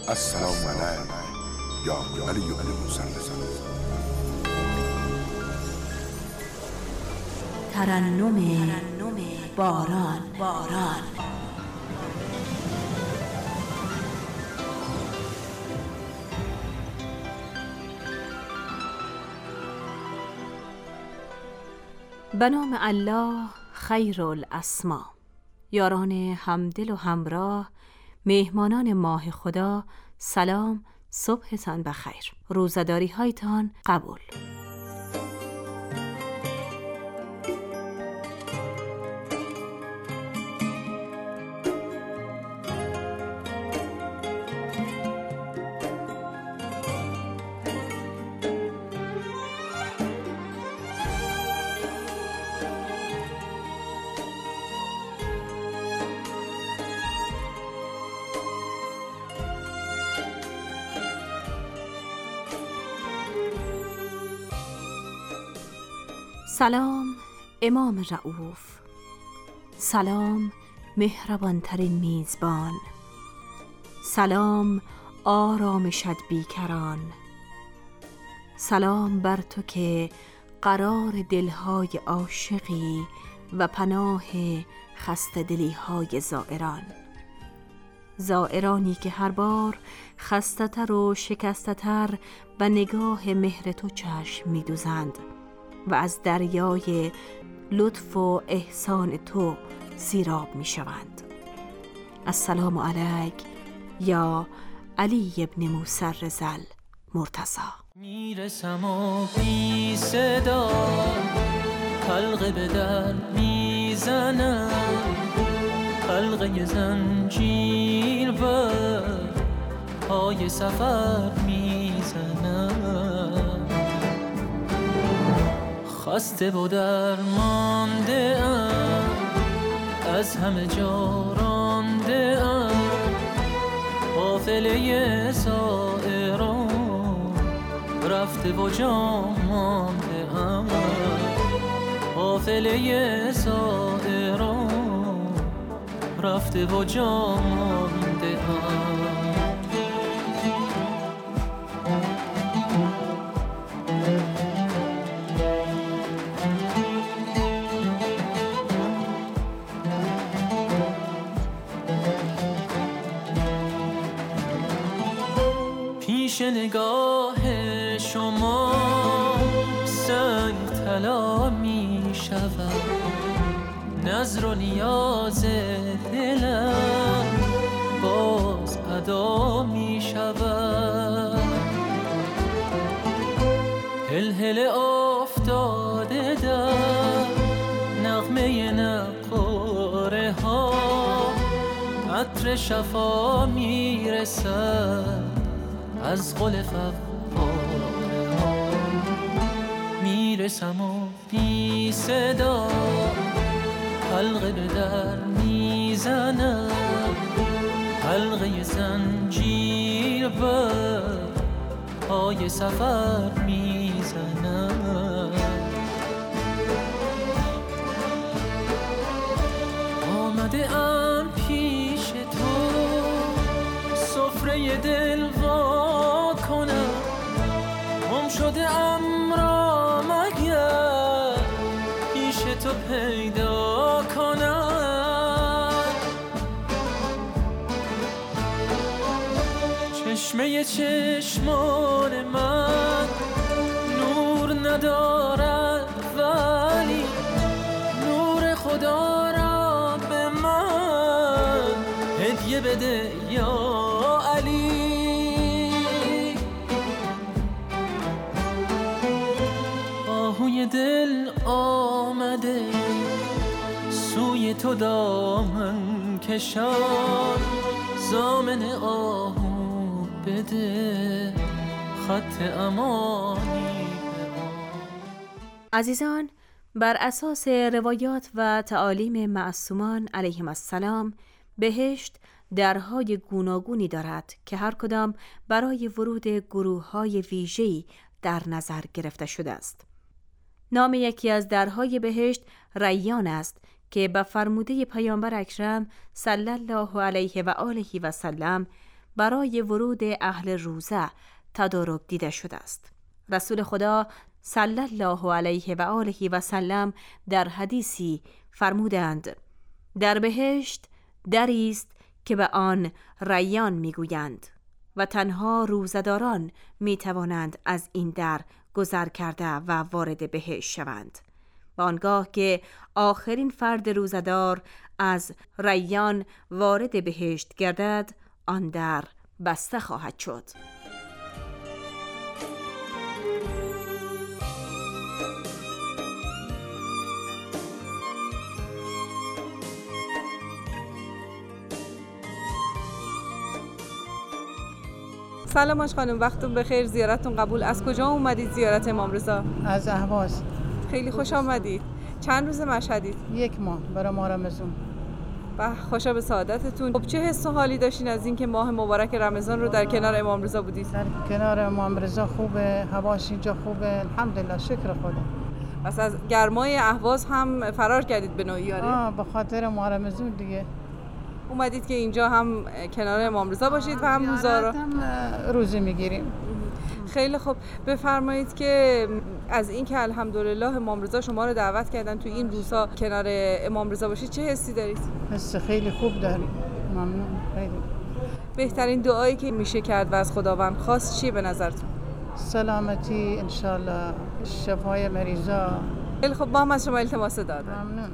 السلام علیک یا علی بن موسی. ترنم باران. به نام الله خیر الاسما. یاران همدل و همراه، مهمانان ماه خدا، سلام، صبحتان بخیر، روزداری هایتان قبول. سلام امام رؤوف، سلام مهربانترین میزبان، سلام آرامشت بیکران، سلام بر تو که قرار دلهای عاشقی و پناه خسته دلیهای زائران، زائرانی که هر بار خسته‌تر و شکسته‌تر به نگاه مهر تو چشم می‌دوزند و از دریای لطف و احسان تو سیراب می شوند. السلام علیک یا علی ابن موسی رضی مرتضی. میرسم و بی صدا حلقه به در میزنم، حلقه زنجیر بر پای سفر میزنم، خسته و درمانده ام، از همه جا رانده ام، قافله زائران رفته و جا مانده ام، قافله زائران رفته و جا مانده ام. پیش نگاه شما سنگ طلا می شود، نظر و نیاز دلم باز ادا می شود، هل افتاده در نغمه نقاره ها، عطر شفا می رسد از قل فواره ها، میرسم و بی صدا حلقه به در میزنم، حلقه زنجیر بر پای سفر میزنم، آمده ام پیش تو سفره دل وا کنم، گم شده ام را مگر پیش تو پیدا کنم، چشمه چشمان من نور ندارد ولی نور خدا را به من هدیه بده یا علی. آهوی دل آمده سوی تو دامن کشان، ضامن آهو بده خط امانی. عزیزان، بر اساس روایات و تعالیم معصومان علیهم السلام، بهشت درهای گوناگونی دارد که هر کدام برای ورود گروه‌های ویژه‌ای در نظر گرفته شده است. نام یکی از درهای بهشت ریان است که به فرموده پیامبر اکرم صلی الله علیه و آله و سلم برای ورود اهل روزه تدارک دیده شده است. رسول خدا صلی الله علیه و آله و سلم در حدیثی فرمودند: در بهشت دری است که به آن ریان میگویند و تنها روزه‌داران میتوانند از این در گذر کرده و وارد بهشت شوند. و آنگاه که آخرین فرد روزه‌دار از ریان وارد بهشت گردد، آن در بسته خواهد شد. سلام آج خانم، وقتتون بخیر، زیارتتون قبول. از کجا اومدید زیارت امام رضا؟ از اهواز. خیلی خوش آمدید. چند روز مشهدید؟ 1 ماه برای ماه رمضان. خوشا به سعادتتون. خب چه حس و حالی داشتین از اینکه ماه مبارک رمضان رو در کنار امام رضا بودید؟ در کنار امام رضا خوبه، هواش اینجا خوبه، الحمدلله، شکر خدا. پس از گرمای اهواز هم فرار کردید به نوعی؟ آره، به خاطر ماه رمضان دیگه اومدید که اینجا هم کنار امام رضا باشید و هم روزه میگیریم. خیلی خوب. بفرمایید که از این که الحمدلله امام رضا شما رو دعوت کردن تو این روزها کنار امام رضا باشید، چه حسی دارید؟ حس خیلی خوب داریم. ممنون. خیلی. بهترین دعایی که میشه کرد و از خداوند خواست چیه به نظرتون؟ سلامتی انشالله، شفای مریضا. خیلی خوب، ما هم از شما التماس دادم. ممنون.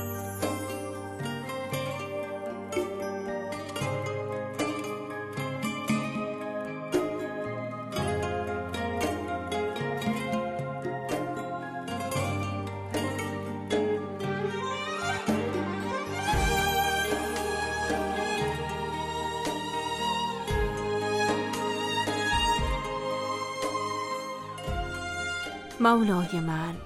مولای من،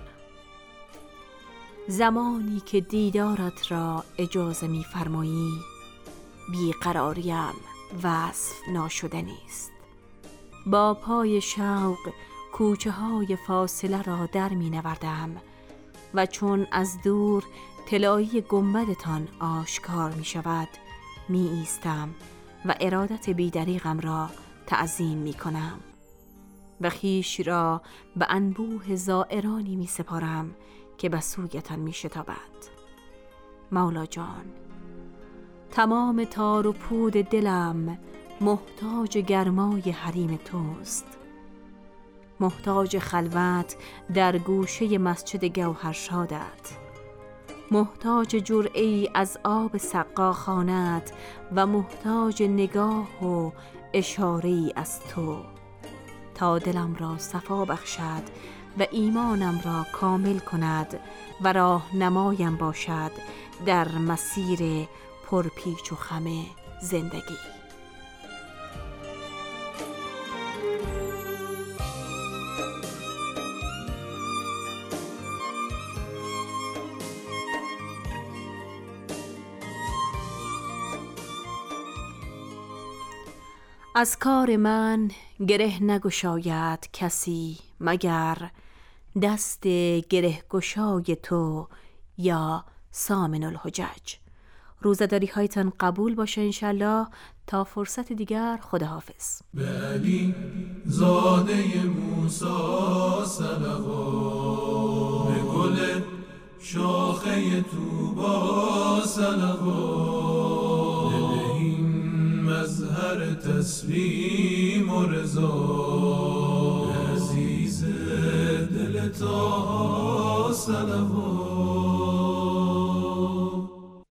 زمانی که دیدارت را اجازه می فرمایی، بیقراریم وصف ناشدنی است. با پای شوق کوچه های فاصله را در می نوردم و چون از دور طلایی گنبدتان آشکار می شود، می ایستم و ارادت بیدریغم را تعظیم می کنم و خویش را به انبوه زائرانی می سپارم که به سویتان می شتابند. مولا جان، تمام تار و پود دلم محتاج گرمای حریم توست، محتاج خلوت در گوشه مسجد گوهرشادت، محتاج جرعه‌ای از آب سقاخانت و محتاج نگاه و اشاره‌ای از تو تا دلم را صفا بخشد و ایمانم را کامل کند و راهنمایم باشد در مسیر پرپیچ و خم زندگی. از کار من گره نگشاید کسی مگر دست گره گشای تو یا سامن الحجج. روزداری هایتان قبول باشه انشالله. تا فرصت دیگر، خداحافظ. به علی زاده موسی صلوات، به گل شاخه طوبی صلوات، به این مظهر تسلیم و رضا، به عزیز دل طه صلوات.